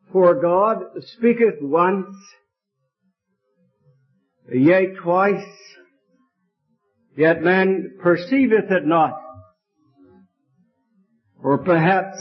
For God speaketh once, yea, twice, yet man perceiveth it not. Or perhaps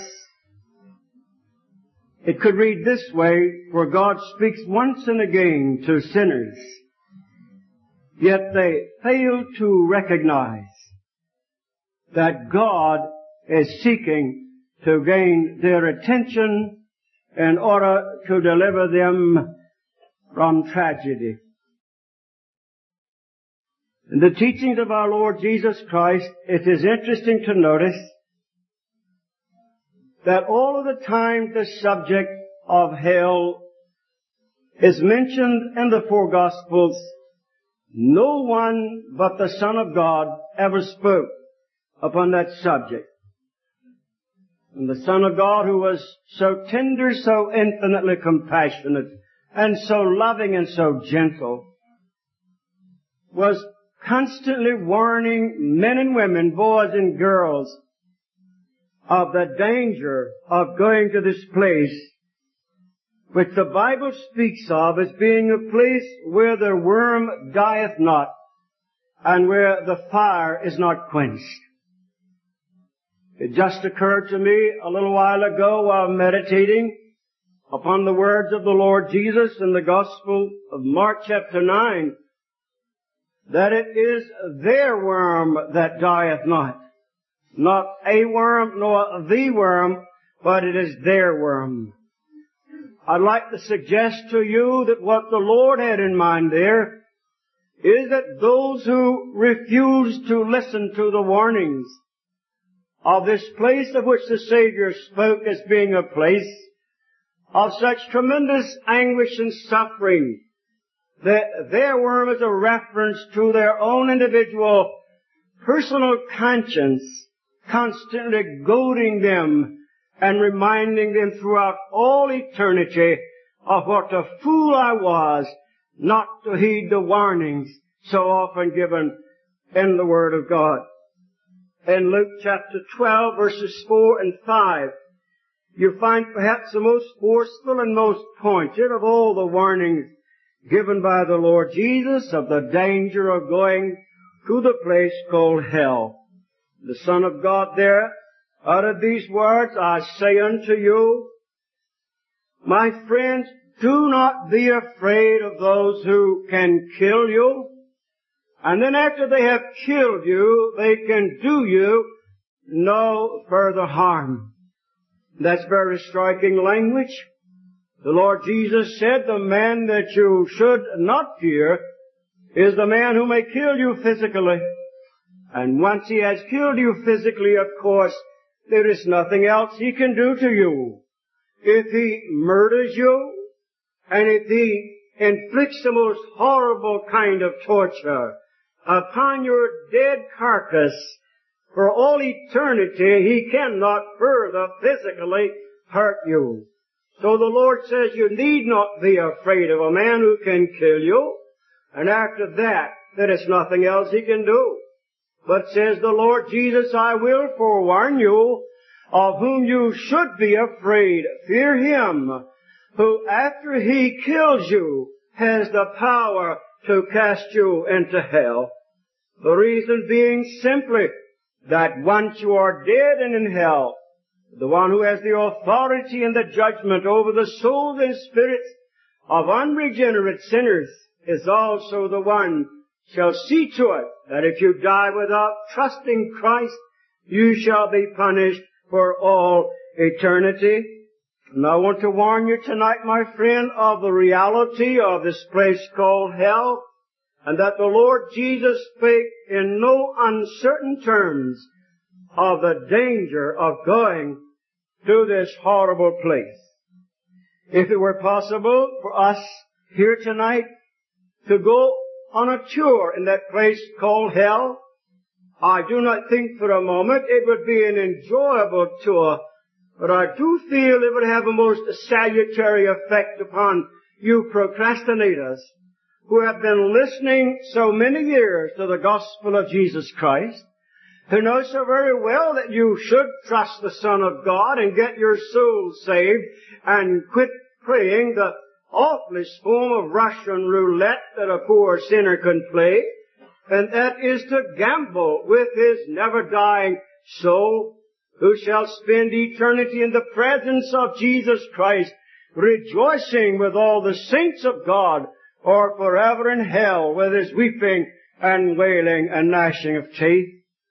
it could read this way, for God speaks once and again to sinners, yet they fail to recognize that God is seeking to gain their attention in order to deliver them from tragedy. In the teachings of our Lord Jesus Christ, it is interesting to notice that all of the time the subject of hell is mentioned in the four Gospels, no one but the Son of God ever spoke upon that subject. And the Son of God, who was so tender, so infinitely compassionate, and so loving and so gentle, was constantly warning men and women, boys and girls, of the danger of going to this place, which the Bible speaks of as being a place where the worm dieth not, and where the fire is not quenched. It just occurred to me a little while ago while meditating upon the words of the Lord Jesus in the Gospel of Mark chapter 9, that it is their worm that dieth not. Not a worm nor the worm, but it is their worm. I'd like to suggest to you that what the Lord had in mind there is that those who refuse to listen to the warnings of this place of which the Savior spoke as being a place of such tremendous anguish and suffering, that their worm is a reference to their own individual personal conscience, constantly goading them and reminding them throughout all eternity of what a fool I was not to heed the warnings so often given in the Word of God. In Luke chapter 12, verses 4 and 5, you find perhaps the most forceful and most pointed of all the warnings given by the Lord Jesus of the danger of going to the place called hell. The Son of God there uttered these words, I say unto you, my friends, do not be afraid of those who can kill you. And then after they have killed you, they can do you no further harm. That's very striking language. The Lord Jesus said the man that you should not fear is the man who may kill you physically. And once he has killed you physically, of course, there is nothing else he can do to you. If he murders you, and if he inflicts the most horrible kind of torture upon your dead carcass for all eternity, he cannot further physically hurt you. So the Lord says you need not be afraid of a man who can kill you, and after that, there is nothing else he can do. But says the Lord Jesus, I will forewarn you, of whom you should be afraid. Fear him, who after he kills you, has the power to cast you into hell. The reason being simply that once you are dead and in hell, the one who has the authority and the judgment over the souls and spirits of unregenerate sinners is also the one shall see to it that if you die without trusting Christ, you shall be punished for all eternity. And I want to warn you tonight, my friend, of the reality of this place called hell, and that the Lord Jesus spake in no uncertain terms of the danger of going to this horrible place. If it were possible for us here tonight to go on a tour in that place called hell, I do not think for a moment it would be an enjoyable tour, but I do feel it would have a most salutary effect upon you procrastinators who have been listening so many years to the gospel of Jesus Christ, who know so very well that you should trust the Son of God and get your soul saved and quit playing the awfulest form of Russian roulette that a poor sinner can play, and that is to gamble with his never-dying soul, who shall spend eternity in the presence of Jesus Christ, rejoicing with all the saints of God, or forever in hell with his weeping and wailing and gnashing of teeth.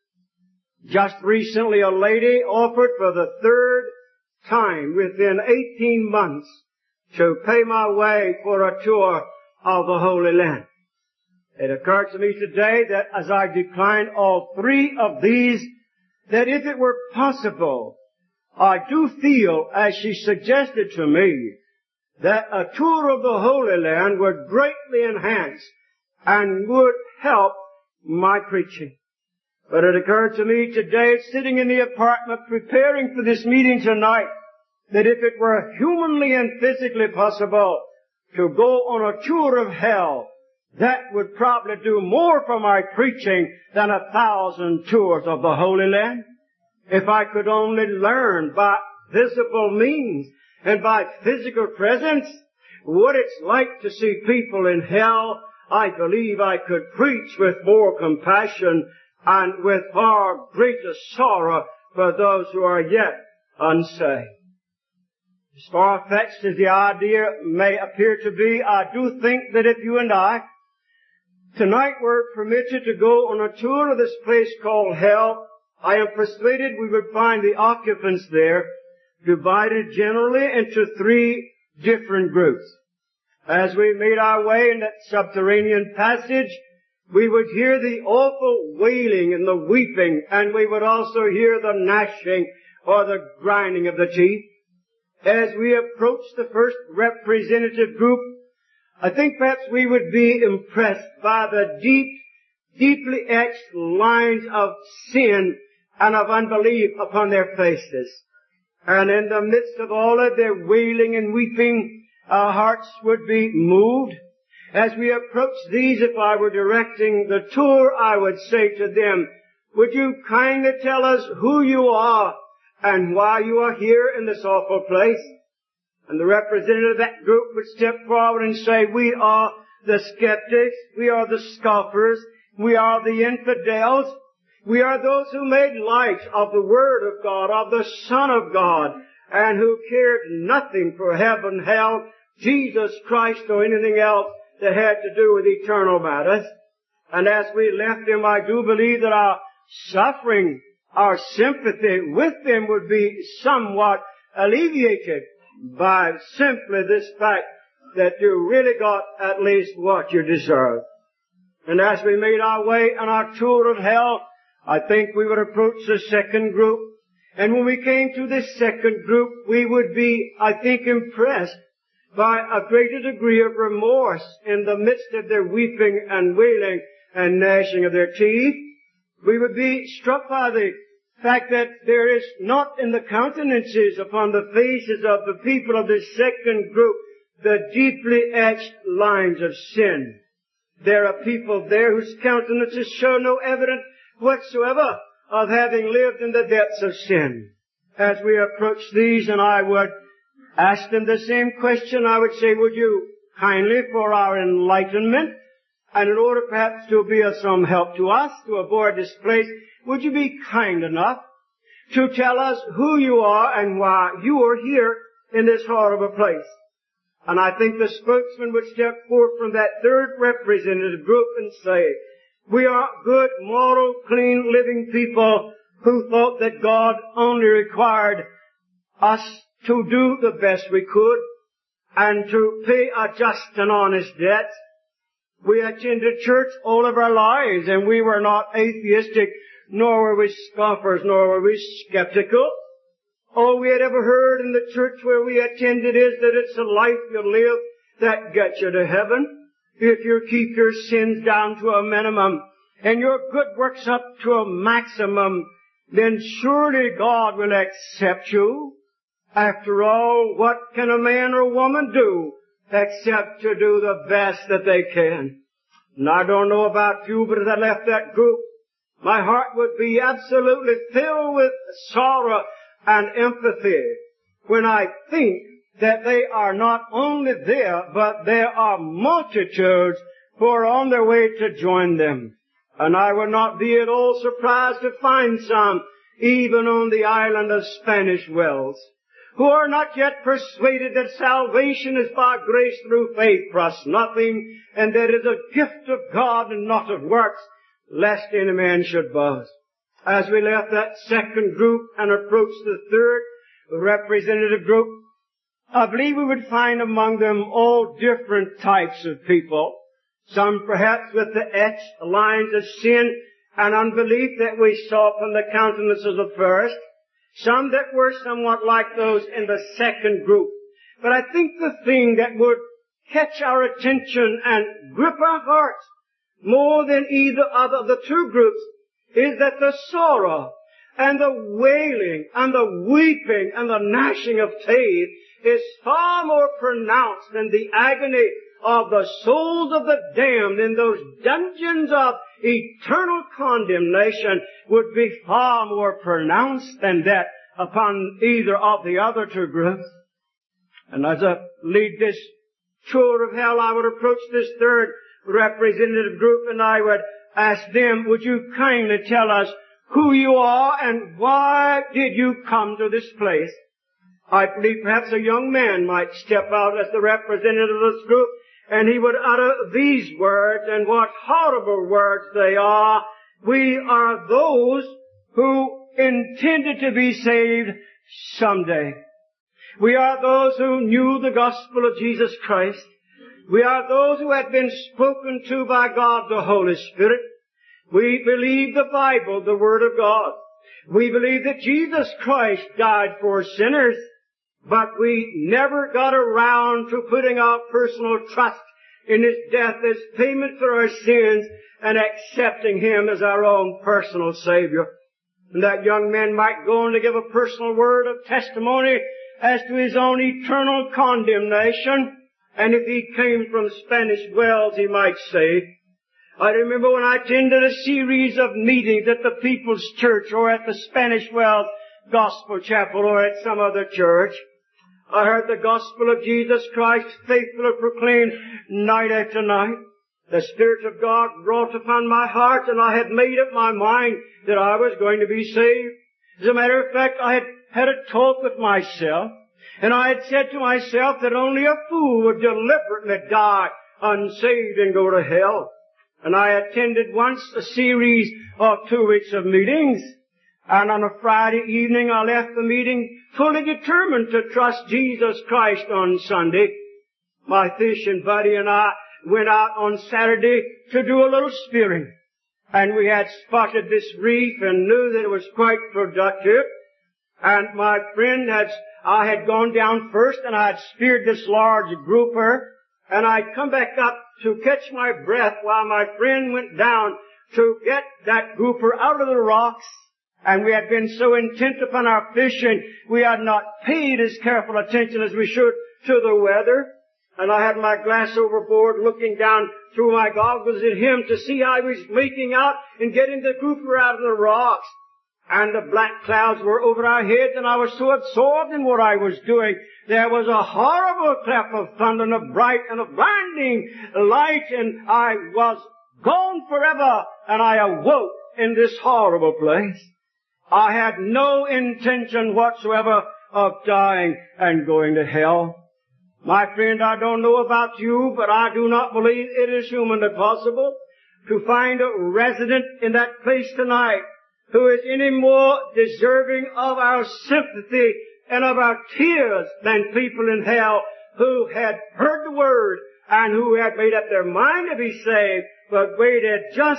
Just recently a lady offered for the third time within 18 months to pay my way for a tour of the Holy Land. It occurred to me today that as I declined all three of these, that if it were possible, I do feel, as she suggested to me, that a tour of the Holy Land would greatly enhance and would help my preaching. But it occurred to me today, sitting in the apartment preparing for this meeting tonight, that if it were humanly and physically possible to go on a tour of hell, that would probably do more for my preaching than 1,000 tours of the Holy Land. If I could only learn by visible means and by physical presence what it's like to see people in hell, I believe I could preach with more compassion and with far greater sorrow for those who are yet unsaved. As far-fetched as the idea may appear to be, I do think that if you and I tonight were permitted to go on a tour of this place called hell, I am persuaded we would find the occupants there divided generally into three different groups. As we made our way in that subterranean passage, we would hear the awful wailing and the weeping, and we would also hear the gnashing or the grinding of the teeth. As we approach the first representative group, I think perhaps we would be impressed by the deeply etched lines of sin and of unbelief upon their faces. And in the midst of all of their wailing and weeping, our hearts would be moved. As we approach these, if I were directing the tour, I would say to them, would you kindly tell us who you are and why you are here in this awful place? And the representative of that group would step forward and say, we are the skeptics, we are the scoffers, we are the infidels, we are those who made light of the Word of God, of the Son of God, and who cared nothing for heaven, hell, Jesus Christ, or anything else that had to do with eternal matters. And as we left them, I do believe that our suffering, our sympathy with them would be somewhat alleviated by simply this fact that you really got at least what you deserve. And as we made our way on our tour of hell, I think we would approach the second group. And when we came to this second group, we would be, I think, impressed by a greater degree of remorse in the midst of their weeping and wailing and gnashing of their teeth. We would be struck by the fact that there is not in the countenances upon the faces of the people of this second group the deeply etched lines of sin. There are people there whose countenances show no evidence whatsoever of having lived in the depths of sin. As we approach these, and I would ask them the same question, I would say, would you kindly, for our enlightenment, and in order perhaps to be of some help to us to avoid this place, would you be kind enough to tell us who you are and why you are here in this horrible place? And I think the spokesman would step forth from that third representative group and say, we are good, moral, clean, living people who thought that God only required us to do the best we could and to pay a just and honest debt. We attended church all of our lives, and we were not atheistic, nor were we scoffers, nor were we skeptical. All we had ever heard in the church where we attended is that it's a life you live that gets you to heaven. If you keep your sins down to a minimum and your good works up to a maximum, then surely God will accept you. After all, what can a man or woman do except to do the best that they can? And I don't know about you, but as I left that group, my heart would be absolutely filled with sorrow and empathy when I think that they are not only there, but there are multitudes who are on their way to join them. And I would not be at all surprised to find some, even on the island of Spanish Wells, who are not yet persuaded that salvation is by grace through faith, plus nothing, and that it is a gift of God and not of works, lest any man should boast. As we left that second group and approached the third representative group, I believe we would find among them all different types of people. Some perhaps with the etched lines of sin and unbelief that we saw from the countenance of the first. Some that were somewhat like those in the second group. But I think the thing that would catch our attention and grip our hearts more than either of the two groups is that the sorrow and the wailing and the weeping and the gnashing of teeth is far more pronounced than the agony of the souls of the damned in those dungeons of eternal condemnation would be far more pronounced than that upon either of the other two groups. And as I lead this tour of hell, I would approach this third representative group and I would ask them, would you kindly tell us who you are and why did you come to this place? I believe perhaps a young man might step out as the representative of this group and he would utter these words, and what horrible words they are. We are those who intended to be saved someday. We are those who knew the gospel of Jesus Christ. We are those who had been spoken to by God the Holy Spirit. We believe the Bible, the Word of God. We believe that Jesus Christ died for sinners, but we never got around to putting our personal trust in His death as payment for our sins and accepting Him as our own personal Savior. And that young man might go on to give a personal word of testimony as to his own eternal condemnation. And if he came from Spanish Wells, he might say, I remember when I attended a series of meetings at the People's Church or at the Spanish Wells Gospel Chapel or at some other church. I heard the gospel of Jesus Christ faithfully proclaimed night after night. The Spirit of God wrought upon my heart and I had made up my mind that I was going to be saved. As a matter of fact, I had had a talk with myself and I had said to myself that only a fool would deliberately die unsaved and go to hell. And I attended once a series of 2 weeks of meetings. And on a Friday evening, I left the meeting fully determined to trust Jesus Christ on Sunday. My fishing buddy and I went out on Saturday to do a little spearing. And we had spotted this reef and knew that it was quite productive. And my friend I had gone down first and I had speared this large grouper. And I'd come back up to catch my breath while my friend went down to get that grouper out of the rocks. And we had been so intent upon our fishing, we had not paid as careful attention as we should to the weather. And I had my glass overboard looking down through my goggles at him to see how he was making out and getting the grouper out of the rocks. And the black clouds were over our heads and I was so absorbed in what I was doing. There was a horrible clap of thunder and a bright and a blinding light and I was gone forever and I awoke in this horrible place. I had no intention whatsoever of dying and going to hell. My friend, I don't know about you, but I do not believe it is humanly possible to find a resident in that place tonight who is any more deserving of our sympathy and of our tears than people in hell who had heard the word and who had made up their mind to be saved, but waited just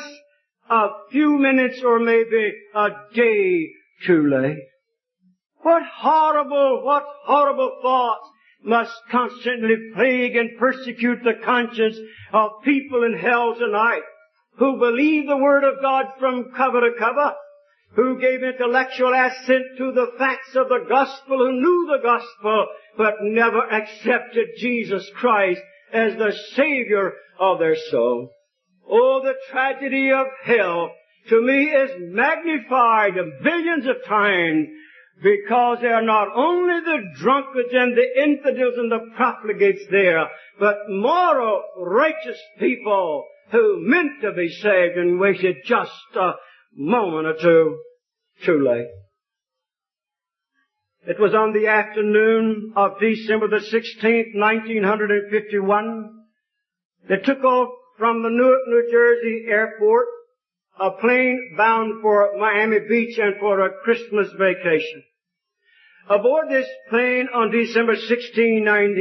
a few minutes or maybe a day too late. What horrible thoughts must constantly plague and persecute the conscience of people in hell tonight who believe the Word of God from cover to cover, who gave intellectual assent to the facts of the gospel, who knew the gospel, but never accepted Jesus Christ as the Savior of their soul. Oh, the tragedy of hell to me is magnified billions of times because they are not only the drunkards and the infidels and the profligates there, but moral, righteous people who meant to be saved and waited just a moment or two too late. It was on the afternoon of December the 16th, 1951, they took off from the Newark, New Jersey airport, a plane bound for Miami Beach and for a Christmas vacation. Aboard this plane on December 16,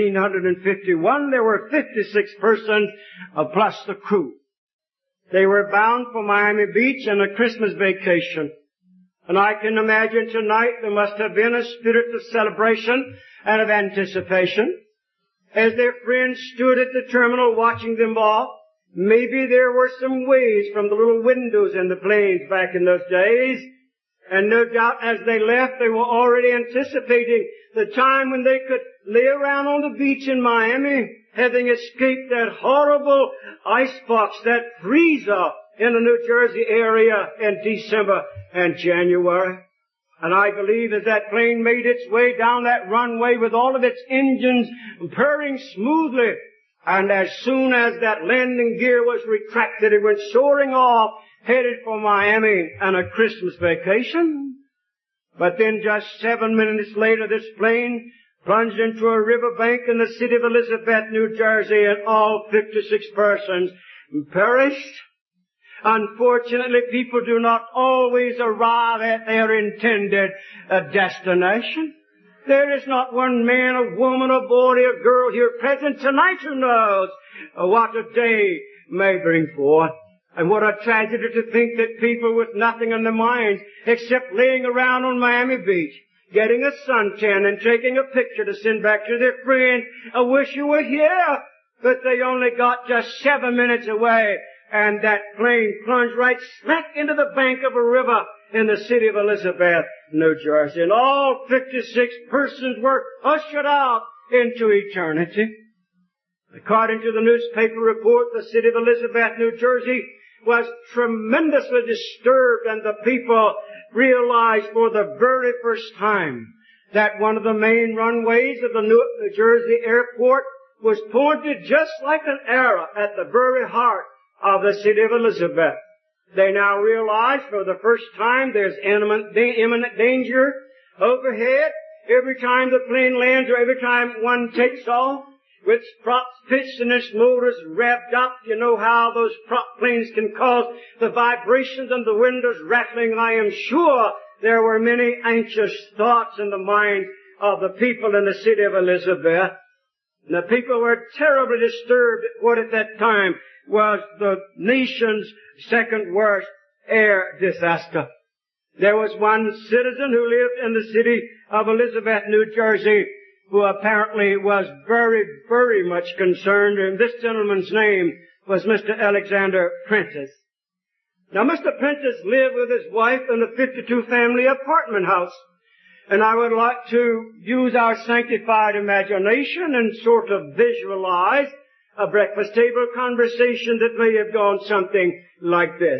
1951, there were 56 persons plus the crew. They were bound for Miami Beach and a Christmas vacation. And I can imagine tonight there must have been a spirit of celebration and of anticipation. As their friends stood at the terminal watching them off, maybe there were some waves from the little windows in the planes back in those days. And no doubt as they left, they were already anticipating the time when they could lay around on the beach in Miami, having escaped that horrible icebox, that freezer in the New Jersey area in December and January. And I believe as that plane made its way down that runway with all of its engines purring smoothly, and as soon as that landing gear was retracted, it went soaring off, headed for Miami and a Christmas vacation. But then just 7 minutes later, this plane plunged into a riverbank in the city of Elizabeth, New Jersey, and all 56 persons perished. Unfortunately, people do not always arrive at their intended destination. There is not one man, a woman, a boy, a girl here present tonight who knows what a day may bring forth. And what a tragedy to think that people with nothing on their minds except laying around on Miami Beach, getting a suntan and taking a picture to send back to their friends, I wish you were here. But they only got just 7 minutes away, and that plane plunged right smack into the bank of a river in the city of Elizabeth, New Jersey. And all 56 persons were ushered out into eternity. According to the newspaper report, the city of Elizabeth, New Jersey was tremendously disturbed, and the people realized for the very first time that one of the main runways of the Newark, New Jersey airport was pointed just like an arrow at the very heart of the city of Elizabeth. They now realize for the first time there's imminent danger overhead every time the plane lands or every time one takes off. With props pitched and its motors revved up, you know how those prop planes can cause the vibrations and the windows rattling. I am sure there were many anxious thoughts in the minds of the people in the city of Elizabeth. And the people were terribly disturbed at what at that time was the nation's second worst air disaster. There was one citizen who lived in the city of Elizabeth, New Jersey, who apparently was very, very much concerned, and this gentleman's name was Mr. Alexander Prentice. Now, Mr. Prentice lived with his wife in a 52-family apartment house, and I would like to use our sanctified imagination and sort of visualize a breakfast table conversation that may have gone something like this.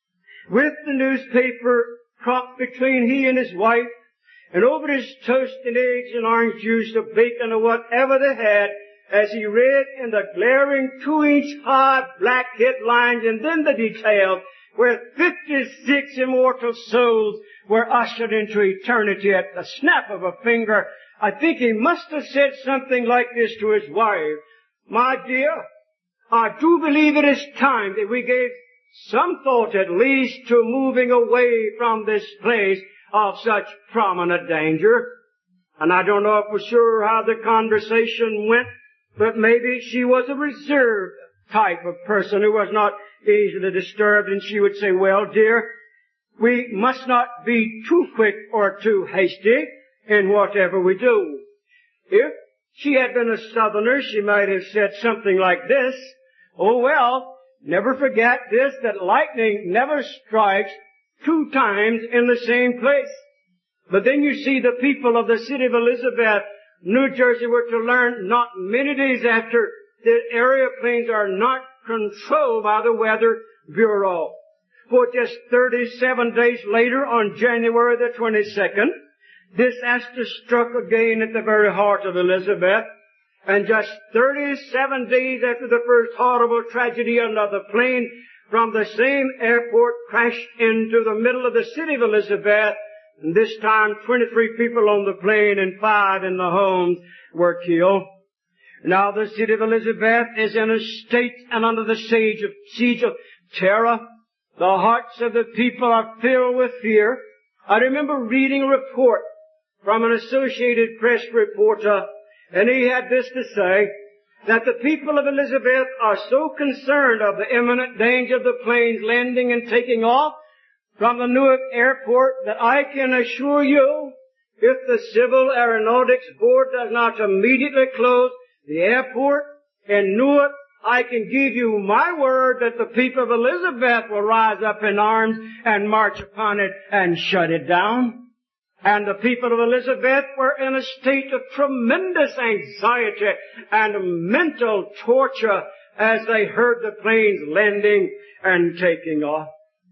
With the newspaper propped between he and his wife, and over his toast and eggs and orange juice or bacon or whatever they had, as he read in the glaring 2-inch high black headlines and then the details where 56 immortal souls were ushered into eternity at the snap of a finger, I think he must have said something like this to his wife. My dear, I do believe it is time that we gave some thought at least to moving away from this place of such prominent danger. And I don't know for sure how the conversation went, but maybe she was a reserved type of person who was not easily disturbed, and she would say, well, dear, we must not be too quick or too hasty in whatever we do. If she had been a Southerner, she might have said something like this, oh, well, never forget this, that lightning never strikes 2 times in the same place. But then you see the people of the city of Elizabeth, New Jersey, were to learn not many days after that airplanes are not controlled by the Weather Bureau. For just 37 days later, on January the 22nd, disaster struck again at the very heart of Elizabeth. And just 37 days after the first horrible tragedy, another plane from the same airport crashed into the middle of the city of Elizabeth. And this time 23 people on the plane and 5 in the homes were killed. Now the city of Elizabeth is in a state and under the siege of terror. The hearts of the people are filled with fear. I remember reading a report from an Associated Press reporter, and he had this to say, that the people of Elizabeth are so concerned of the imminent danger of the planes landing and taking off from the Newark airport that I can assure you, if the Civil Aeronautics Board does not immediately close the airport in Newark, I can give you my word that the people of Elizabeth will rise up in arms and march upon it and shut it down. And the people of Elizabeth were in a state of tremendous anxiety and mental torture as they heard the planes landing and taking off.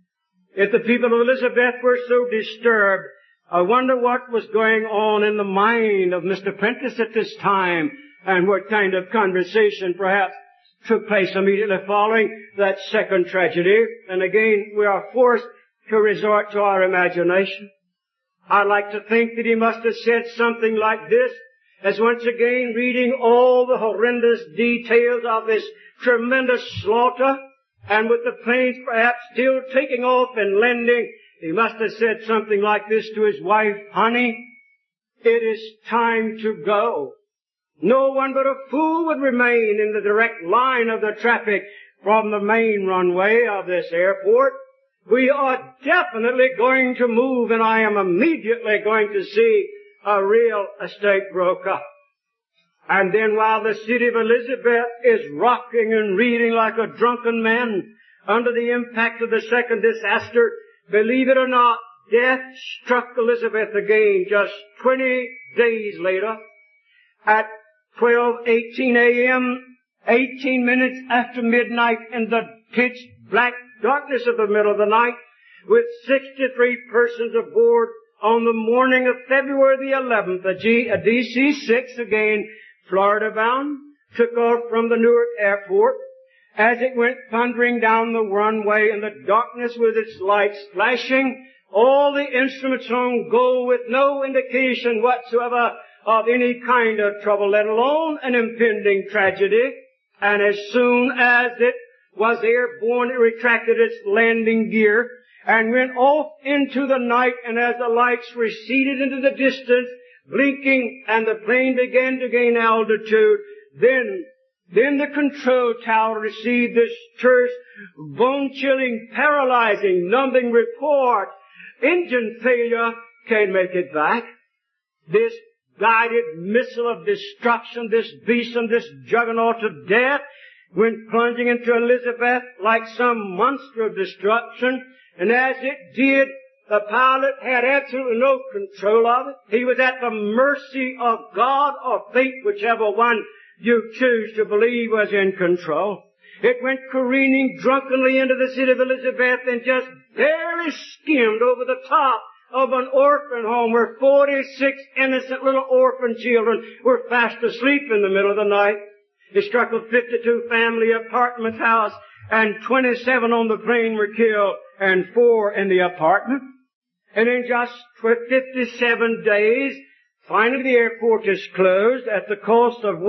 If the people of Elizabeth were so disturbed, I wonder what was going on in the mind of Mr. Prentice at this time, and what kind of conversation perhaps took place immediately following that second tragedy. And again, we are forced to resort to our imagination. I like to think that he must have said something like this, as once again reading all the horrendous details of this tremendous slaughter, and with the planes perhaps still taking off and landing, he must have said something like this to his wife, "Honey, it is time to go." No one but a fool would remain in the direct line of the traffic from the main runway of this airport. We are definitely going to move, and I am immediately going to see a real estate broker. And then while the city of Elizabeth is rocking and reeling like a drunken man under the impact of the second disaster, believe it or not, death struck Elizabeth again just 20 days later at 12:18 a.m., 18 minutes after midnight, in the pitch black darkness of the middle of the night, with 63 persons aboard on the morning of February the 11th, a DC-6, again Florida bound, took off from the Newark airport. As it went thundering down the runway in the darkness with its lights flashing, all the instruments on go with no indication whatsoever of any kind of trouble, let alone an impending tragedy. And as soon as it was airborne, it retracted its landing gear and went off into the night, and as the lights receded into the distance, blinking, and the plane began to gain altitude, then the control tower received this terse, bone-chilling, paralyzing, numbing report. Engine failure, can't make it back. This guided missile of destruction, this besom, this juggernaut of death, went plunging into Elizabeth like some monster of destruction. And as it did, the pilot had absolutely no control of it. He was at the mercy of God or fate, whichever one you choose to believe was in control. It went careening drunkenly into the city of Elizabeth and just barely skimmed over the top of an orphan home where 46 innocent little orphan children were fast asleep in the middle of the night. It struck a 52 family apartment house, and 27 on the plane were killed and 4 in the apartment. And in just 57 days, finally the airport is closed at the cost of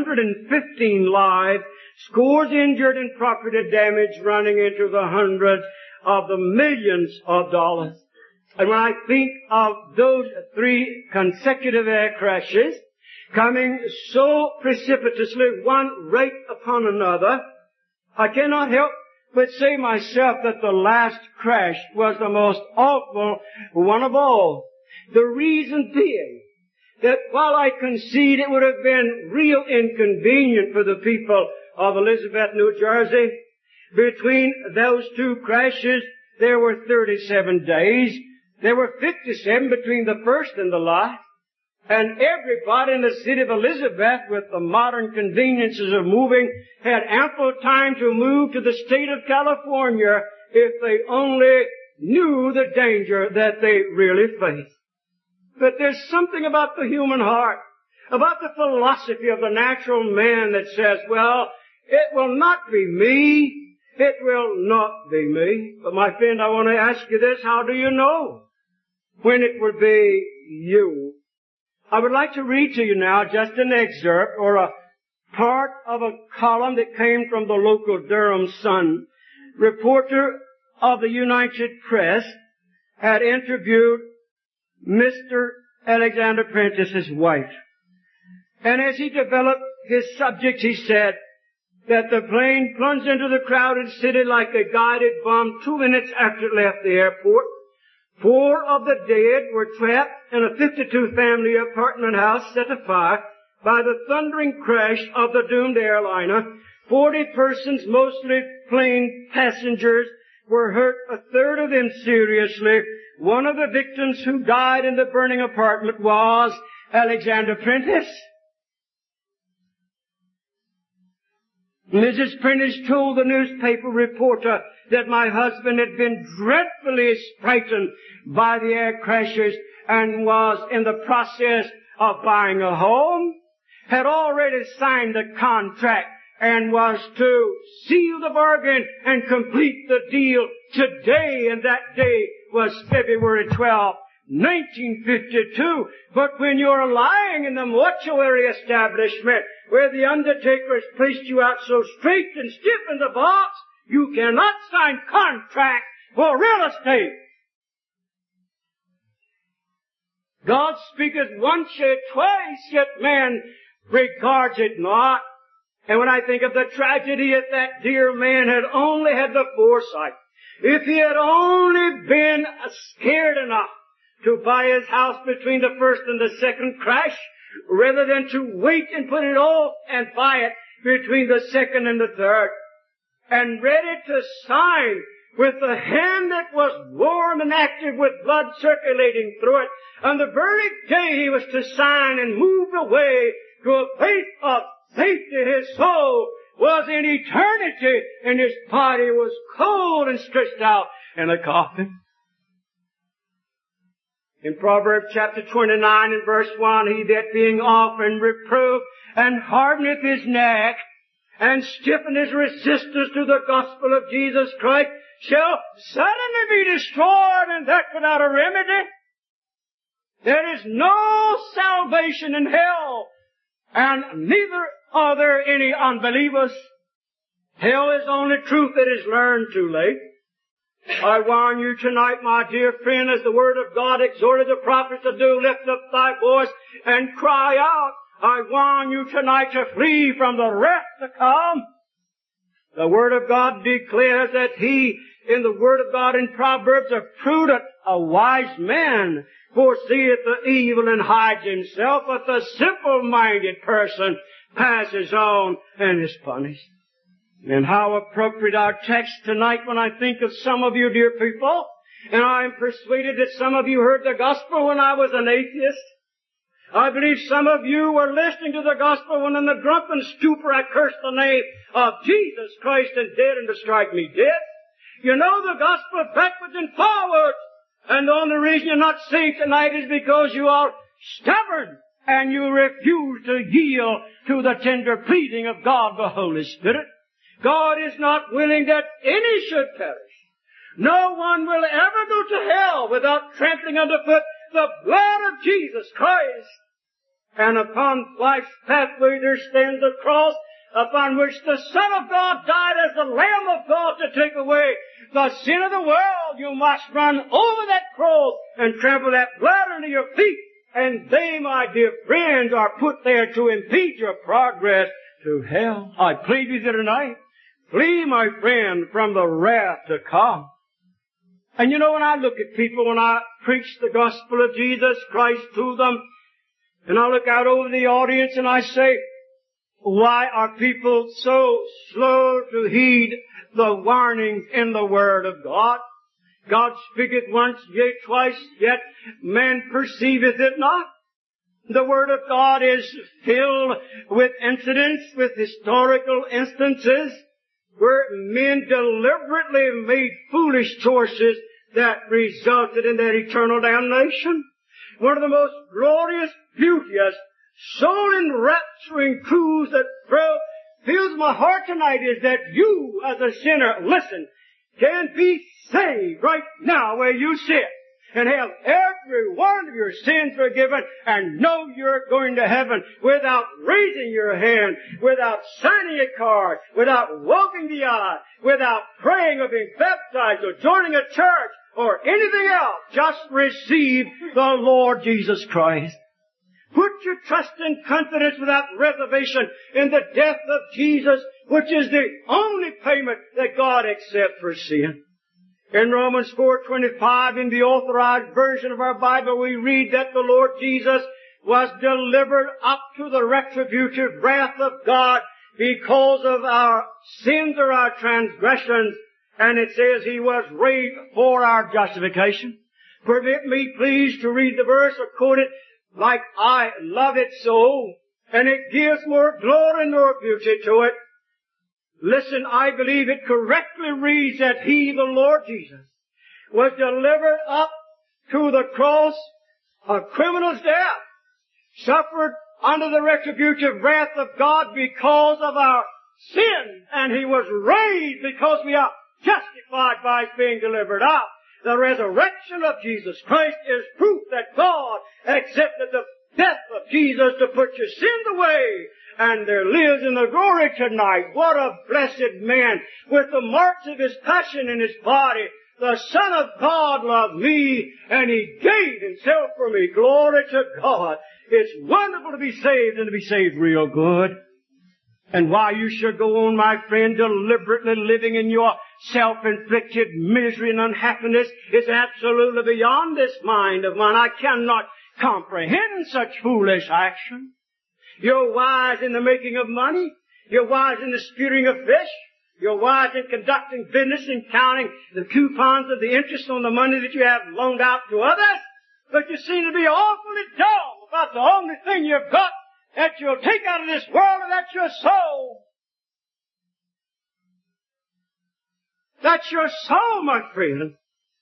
115 lives, scores injured, and property damage running into the hundreds of the millions of dollars. And when I think of those 3 consecutive air crashes coming so precipitously, one right upon another, I cannot help but say myself that the last crash was the most awful one of all. The reason being that while I concede it would have been real inconvenient for the people of Elizabeth, New Jersey, between those 2 crashes there were 37 days. There were 57 between the first and the last. And everybody in the city of Elizabeth, with the modern conveniences of moving, had ample time to move to the state of California if they only knew the danger that they really faced. But there's something about the human heart, about the philosophy of the natural man that says, well, it will not be me. It will not be me. But my friend, I want to ask you this. How do you know when it will be you? I would like to read to you now just an excerpt or a part of a column that came from the local Durham Sun. Reporter of the United Press had interviewed Mr. Alexander Prentice's wife. And as he developed his subject, he said that the plane plunged into the crowded city like a guided bomb 2 minutes after it left the airport. 4 of the dead were trapped in a 52-family apartment house set afire by the thundering crash of the doomed airliner. 40 persons, mostly plane passengers, were hurt, a third of them seriously. One of the victims who died in the burning apartment was Alexander Prentice. Mrs. Prentice told the newspaper reporter that my husband had been dreadfully frightened by the air crashes and was in the process of buying a home, had already signed the contract and was to seal the bargain and complete the deal today, and that day was February 12, 1952. But when you're lying in the mortuary establishment where the undertaker has placed you out so straight and stiff in the box, you cannot sign contract for real estate. God speaketh once, yet twice, yet man regards it not. And when I think of the tragedy, if that dear man had only had the foresight, if he had only been scared enough to buy his house between the first and the second crash, rather than to wait and put it off and buy it between the second and the third, and ready to sign with the hand that was warm and active with blood circulating through it, on the very day he was to sign and move away to a place of safety, his soul was in eternity and his body was cold and stretched out in a coffin. In Proverbs chapter 29 and verse 1, he that being often reproved and hardeneth his neck and stiffeneth his resistance to the gospel of Jesus Christ shall suddenly be destroyed, and that without a remedy. There is no salvation in hell, and neither are there any unbelievers. Hell is only truth that is learned too late. I warn you tonight, my dear friend, as the Word of God exhorted the prophets to do, lift up thy voice and cry out. I warn you tonight to flee from the wrath to come. The Word of God declares that he, in the Word of God in Proverbs, a prudent, a wise man, foreseeth the evil and hides himself, but the simple-minded person passes on and is punished. And how appropriate our text tonight when I think of some of you dear people, and I am persuaded that some of you heard the gospel when I was an atheist. I believe some of you were listening to the gospel when in the drunken stupor I cursed the name of Jesus Christ and dared him to strike me dead. You know the gospel backwards and forwards. And the only reason you're not saved tonight is because you are stubborn and you refuse to yield to the tender pleading of God the Holy Spirit. God is not willing that any should perish. No one will ever go to hell without trampling underfoot the blood of Jesus Christ. And upon life's pathway there stands a cross upon which the Son of God died as the Lamb of God to take away the sin of the world. You must run over that cross and trample that blood under your feet. And they, my dear friends, are put there to impede your progress to hell. I plead with you tonight. Flee, my friend, from the wrath to come. And you know, when I look at people, when I preach the gospel of Jesus Christ to them, and I look out over the audience and I say, why are people so slow to heed the warnings in the Word of God? God speaketh once, yea, twice, yet man perceiveth it not. The Word of God is filled with incidents, with historical instances, where men deliberately made foolish choices that resulted in their eternal damnation. one of the most glorious, beauteous, soul-enrapturing truths that fills my heart tonight is that you, as a sinner, listen, can be saved right now where you sit and have every one of your sins forgiven and know you're going to heaven without raising your hand, without signing a card, without walking the aisle, without praying or being baptized or joining a church or anything else. Just receive the Lord Jesus Christ. Put your trust and confidence without reservation in the death of Jesus, which is the only payment that God accepts for sin. In Romans 4:25, in the authorized version of our Bible, we read that the Lord Jesus was delivered up to the retributive wrath of God because of our sins or our transgressions. And it says He was raised for our justification. Permit me, please, to read the verse or quote it like I love it so, and it gives more glory and more beauty to it. Listen, I believe it correctly reads that He, the Lord Jesus, was delivered up to the cross, a criminal's death, suffered under the retributive wrath of God because of our sin, and He was raised because we are justified by His being delivered up. The resurrection of Jesus Christ is proof that God accepted the death of Jesus to put your sins away. And there lives in the glory tonight, what a blessed man, with the marks of His passion in His body. The Son of God loved me, and He gave Himself for me. Glory to God. It's wonderful to be saved and to be saved real good. And why you should go on, my friend, deliberately living in your self-inflicted misery and unhappiness is absolutely beyond this mind of mine. I cannot comprehend such foolish action. You're wise in the making of money. You're wise in the spearing of fish. You're wise in conducting business and counting the coupons of the interest on the money that you have loaned out to others. But you seem to be awfully dull about the only thing you've got that you'll take out of this world, and that's your soul. That's your soul, my friend.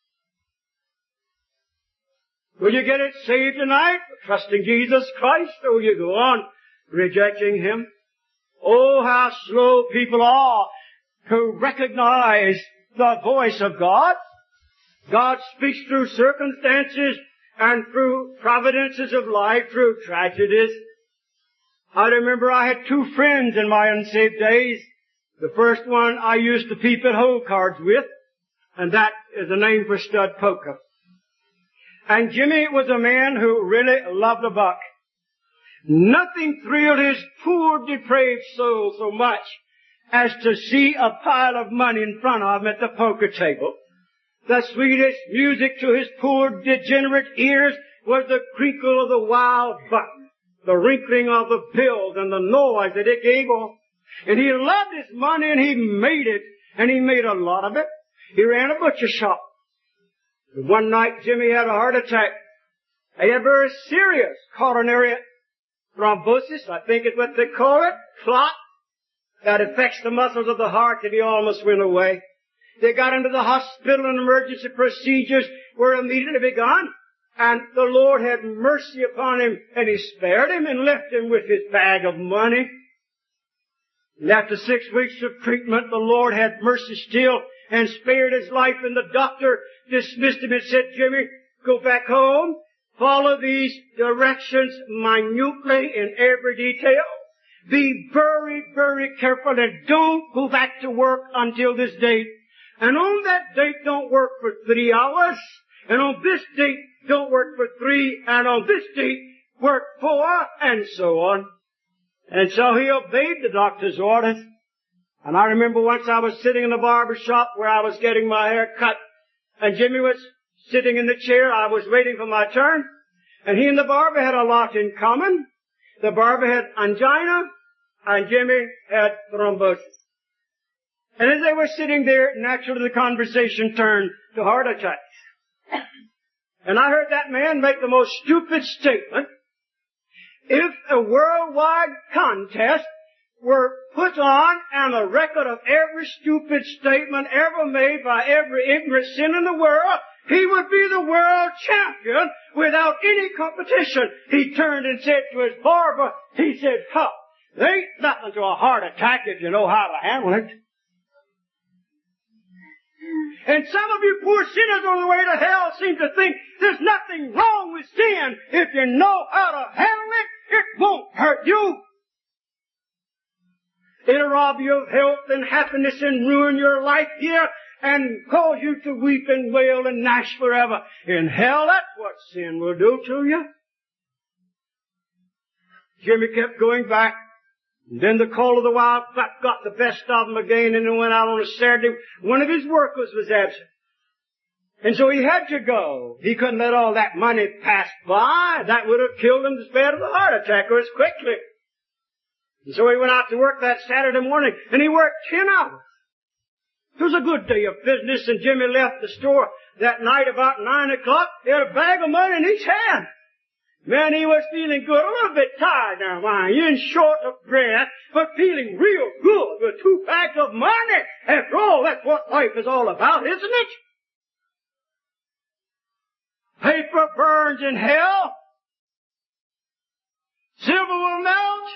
Will you get it saved tonight, trusting Jesus Christ, or will you go on rejecting Him? Oh, how slow people are to recognize the voice of God. God speaks through circumstances and through providences of life, through tragedies. I remember I had two friends in my unsaved days. The first one I used to peep at hole cards with, and that is a name for stud poker. And Jimmy was a man who really loved a buck. Nothing thrilled his poor depraved soul so much as to see a pile of money in front of him at the poker table. The sweetest music to his poor degenerate ears was the crinkle of the wild buck, the wrinkling of the bills and the noise that it gave off. And he loved his money, and he made it, and he made a lot of it. He ran a butcher shop. One night Jimmy had a heart attack. He had very serious coronary thrombosis, I think is what they call it, clot, that affects the muscles of the heart, and he almost went away. They got into the hospital, and emergency procedures were immediately begun. And the Lord had mercy upon him, and He spared him and left him with his bag of money. And after 6 weeks of treatment, the Lord had mercy still and spared his life, and the doctor dismissed him and said, Jimmy, go back home, follow these directions minutely in every detail. Be very, very careful, and don't go back to work until this date. And on that date, don't work for 3 hours. And on this date, don't work for 3. And on this date, work 4, and so on. And so he obeyed the doctor's orders. And I remember once I was sitting in the barber shop where I was getting my hair cut. And Jimmy was sitting in the chair. I was waiting for my turn. And he and the barber had a lot in common. The barber had angina, and Jimmy had thrombosis. And as they were sitting there, naturally the conversation turned to heart attacks. And I heard that man make the most stupid statement. If a worldwide contest were put on and a record of every stupid statement ever made by every ignorant sin in the world, He would be the world champion without any competition. He turned and said to his barber, he said, "Huh, there ain't nothing to a heart attack if you know how to handle it." And some of you poor sinners on the way to hell seem to think there's nothing wrong with sin. If you know how to handle it, it won't hurt you. It'll rob you of health and happiness and ruin your life here and cause you to weep and wail and gnash forever. In hell, that's what sin will do to you. Jimmy kept going back. And then the call of the wild buck got the best of him again, and he went out on a Saturday. One of his workers was absent. And so he had to go. He couldn't let all that money pass by. That would have killed him as bad as a heart attack or as quickly. And so he went out to work that Saturday morning, and he worked 10 hours. It was a good day of business, and Jimmy left the store that night about 9 o'clock. He had a bag of money in each hand. Man, he was feeling good, a little bit tired now, and short of breath, but feeling real good with 2 bags of money. After all, that's what life is all about, isn't it? Paper burns in hell. Silver will melt.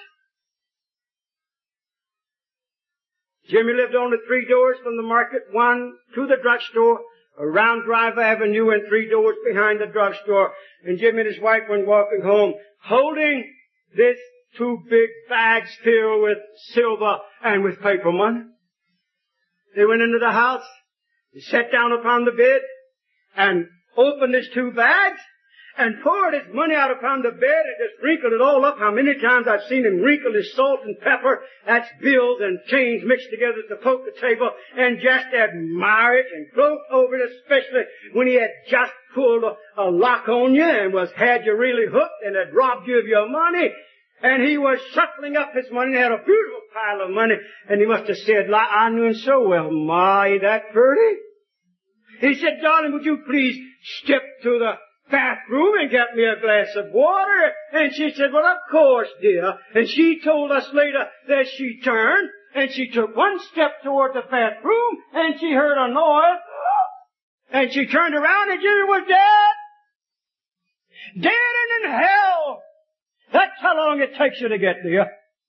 Jimmy lived only 3 doors from the market, 1 to the drugstore, around Drive Avenue, and 3 doors behind the drugstore. And Jimmy and his wife went walking home, holding this 2 big bags filled with silver and with paper money. They went into the house, they sat down upon the bed, and opened his 2 bags, and poured his money out upon the bed and just wrinkled it all up. How many times I've seen him wrinkle his salt and pepper. That's bills and change mixed together at the poker table, and just admire it and gloat over it, especially when he had just pulled a lock on you and had you really hooked and had robbed you of your money. And he was shuffling up his money and had a beautiful pile of money, and he must have said, "I knew him so well, Ma, ain't that pretty?" He said, "Darling, would you please step to the bathroom and get me a glass of water?" And she said, "Well, of course, dear." And she told us later that she turned and she took 1 step toward the bathroom and she heard a noise. And she turned around and Jimmy was dead. Dead and in hell. That's how long it takes you to get there.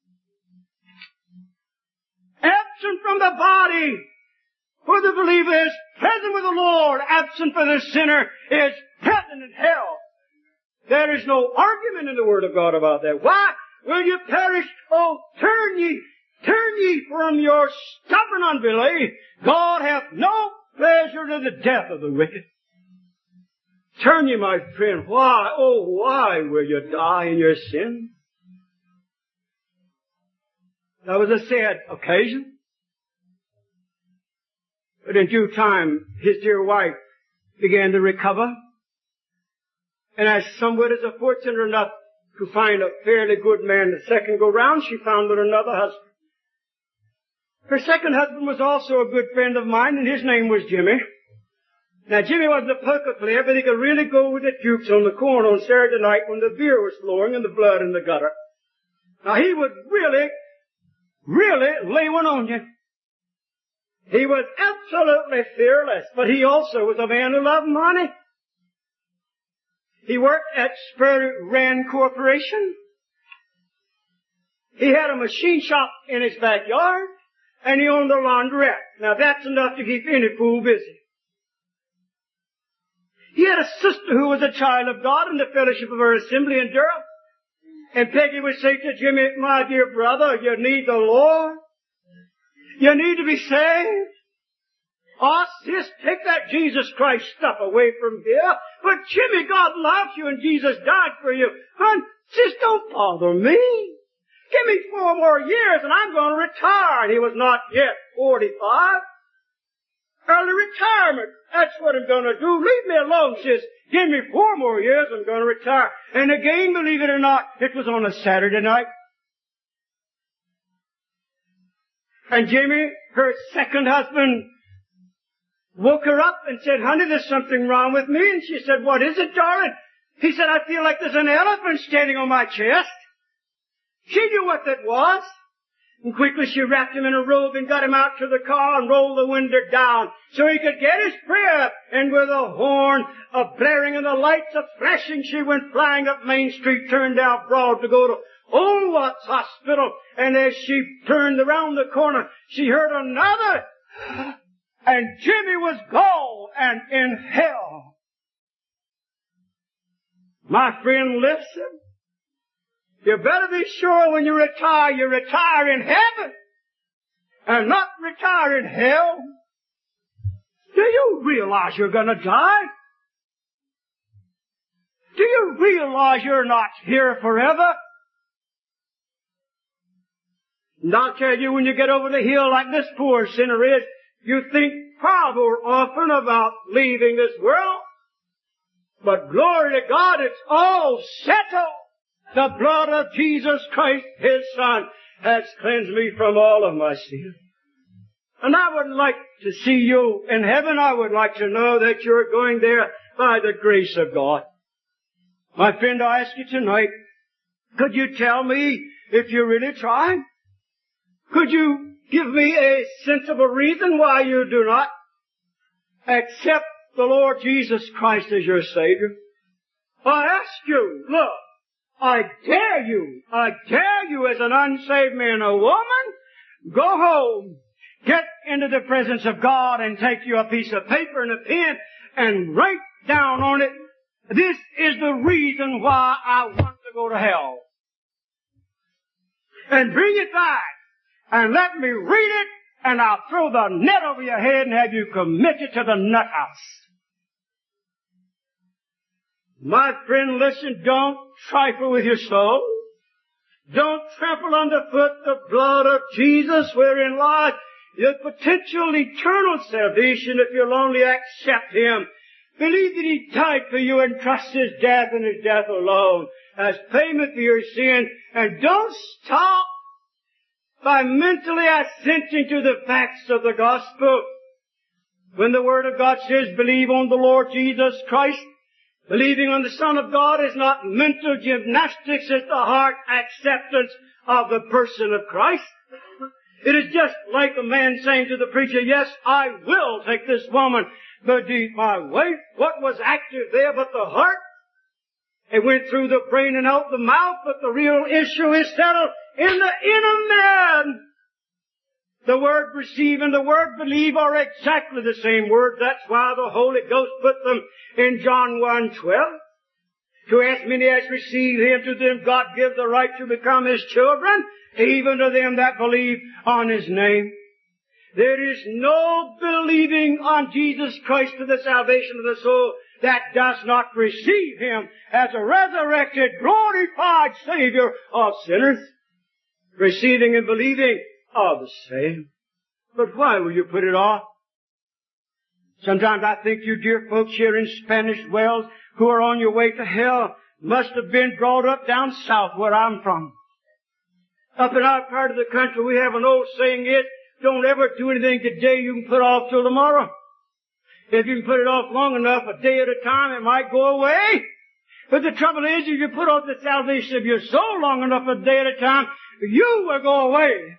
Absent from the body for the believer is present with the Lord. Absent for the sinner is present in hell. There is no argument in the Word of God about that. Why will you perish? Oh, turn ye from your stubborn unbelief. God hath no pleasure in the death of the wicked. Turn ye, my friend. Why, oh, why will you die in your sin? That was a sad occasion. But in due time, his dear wife began to recover. And as some widows are fortunate enough to find a fairly good man the second go round, she found with another husband. Her second husband was also a good friend of mine, and his name was Jimmy. Now, Jimmy wasn't a poker player, but he could really go with the dukes on the corner on Saturday night when the beer was flowing and the blood in the gutter. Now, he would really lay one on you. He was absolutely fearless, but he also was a man who loved money. He worked at Spur Rand Corporation. He had a machine shop in his backyard, and he owned a laundrette. Now, that's enough to keep any fool busy. He had a sister who was a child of God in the fellowship of her assembly in Durham. And Peggy would say to Jimmy, "My dear brother, you need the Lord. You need to be saved. Oh, sis, take that Jesus Christ stuff away from here. But Jimmy, God loves you and Jesus died for you. Hon, sis, don't bother me. Give me 4 more years and I'm going to retire." And he was not yet 45. Early retirement. That's what I'm going to do. Leave me alone, sis. Give me 4 more years, I'm going to retire. And again, believe it or not, it was on a Saturday night. And Jimmy, her second husband, woke her up and said, "Honey, there's something wrong with me." And she said, "What is it, darling?" He said, "I feel like there's an elephant standing on my chest." She knew what that was. And quickly she wrapped him in a robe and got him out to the car and rolled the window down so he could get his prayer. And with a horn a blaring and the lights a flashing, she went flying up Main Street, turned down Broad to go to Old Watts Hospital. And as she turned around the corner, she heard another, and Jimmy was gone and in hell. My friend, listen. You better be sure when you retire in heaven and not retire in hell. Do you realize you're going to die? Do you realize you're not here forever? And I'll tell you, when you get over the hill like this poor sinner is, you think far more often about leaving this world. But glory to God, it's all settled. The blood of Jesus Christ, His Son, has cleansed me from all of my sin. And I would like to see you in heaven. I would like to know that you're going there by the grace of God. My friend, I ask you tonight, could you tell me if you really try? Could you give me a sensible reason why you do not accept the Lord Jesus Christ as your Savior? I ask you, look, I dare you as an unsaved man or woman, go home, get into the presence of God and take you a piece of paper and a pen and write down on it, this is the reason why I want to go to hell. And bring it back and let me read it, and I'll throw the net over your head and have you committed to the nut house. My friend, listen, don't trifle with your soul. Don't trample underfoot the blood of Jesus, wherein lies your potential eternal salvation if you'll only accept Him. Believe that He died for you and trust His death and His death alone as payment for your sin. And don't stop by mentally assenting to the facts of the gospel. When the Word of God says, believe on the Lord Jesus Christ, believing on the Son of God is not mental gymnastics, it's the heart acceptance of the person of Christ. It is just like a man saying to the preacher, yes, I will take this woman beneath my wife. What was active there but the heart? It went through the brain and out the mouth, but the real issue is settled in the inner man. The word receive and the word believe are exactly the same word. That's why the Holy Ghost put them in John 1:12. To as many as receive Him, to them God gives the right to become His children, even to them that believe on His name. There is no believing on Jesus Christ for the salvation of the soul that does not receive Him as a resurrected, glorified Savior of sinners. Receiving and believing are the same. But why will you put it off? Sometimes I think you dear folks here in Spanish Wells who are on your way to hell must have been brought up down south where I'm from. Up in our part of the country we have an old saying is, don't ever do anything today you can put off till tomorrow. If you can put it off long enough, a day at a time, it might go away. But the trouble is, if you put off the salvation of your soul long enough, a day at a time, you will go away.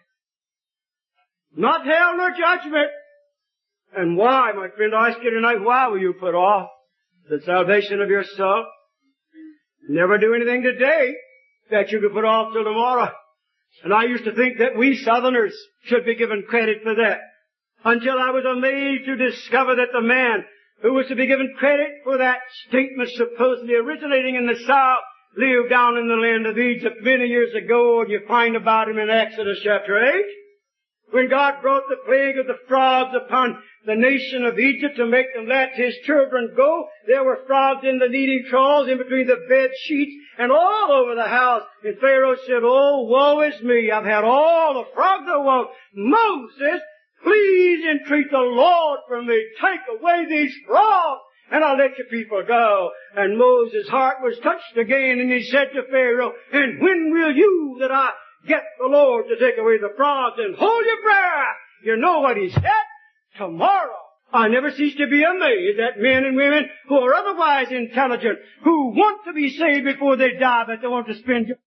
Not hell nor judgment. And why, my friend, I ask you tonight, why will you put off the salvation of your soul? Never do anything today that you could put off till tomorrow. And I used to think that we Southerners should be given credit for that, until I was amazed to discover that the man who was to be given credit for that statement supposedly originating in the South lived down in the land of Egypt many years ago, and you find about him in Exodus chapter 8. When God brought the plague of the frogs upon the nation of Egypt to make them let His children go, there were frogs in the kneading troughs, in between the bed sheets, and all over the house. And Pharaoh said, oh, woe is me, I've had all the frogs I want. Moses, please entreat the Lord for me. Take away these frogs, and I'll let your people go. And Moses' heart was touched again, and he said to Pharaoh, and when will you that I get the Lord to take away the frogs? And hold your breath. You know what he said? Tomorrow. I never cease to be amazed at men and women who are otherwise intelligent, who want to be saved before they die, but they want to spend